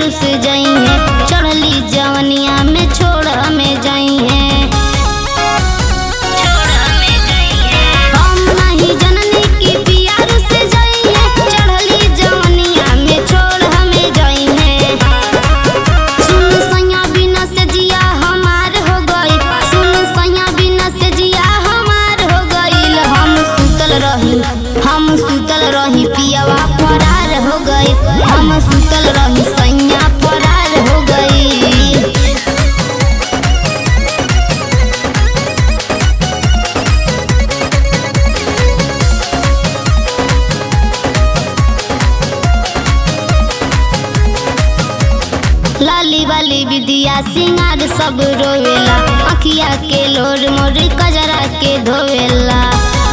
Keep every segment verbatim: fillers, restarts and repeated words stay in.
रुस जाई है, चढ़ली जवनिया में छोड़ हमें जाई है। हम नहीं जननी की पिया रुस जाई है, चढ़ली जवनिया में छोड़ हमें जाई है। सुन सैया बिना से जिया हमार हो गई, सुन सैया बिना से जिया हमार हो गईल। हम सुतल रही हम सुतल रही पियावा फरार हो गई, हम सुतल रही सैया फरार हो गई। लाली वाली विदिया सिंगार सब रोवेला, अखिया के लोर मोर कजरा के धोवेला।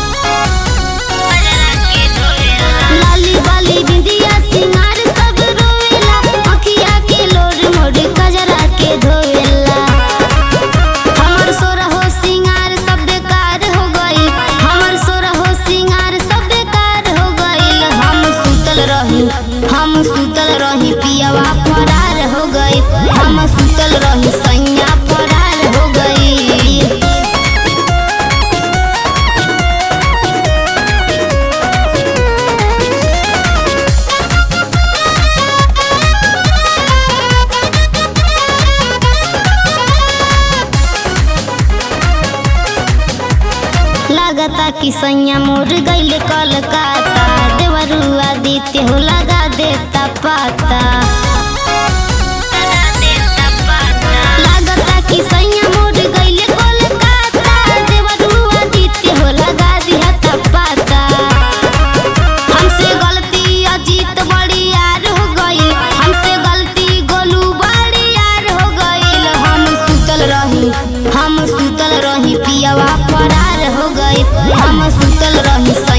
लाली वाली विदिया सिंगार सब रोवेला, अखिया के लोर मोर कजरा के धोवेला। हमर सोरहो सिंगार सब बेकार हो गई, हमर सोरहो सिंगार सब बेकार हो गईल। हम सुतल रही हम सुतल रही पियावा फरार हो गई, हम सुतल रही सैया फरार हो गई। लागता कि सैया मोर गईल कलकत्ता, देवरुआ दीते हो लगा देता पाता। लागता कि सैया मोर गईल कलकत्ता, देवरुआ दीते हो लगा देता पाता। हमसे गलती अजीत बड़ी यार हो गई, हमसे गलती गोलू बड़ी यार हो गईल। हम सुतल रही हम सुतल रही पियावा फरार हो गई, हम सुतल रही।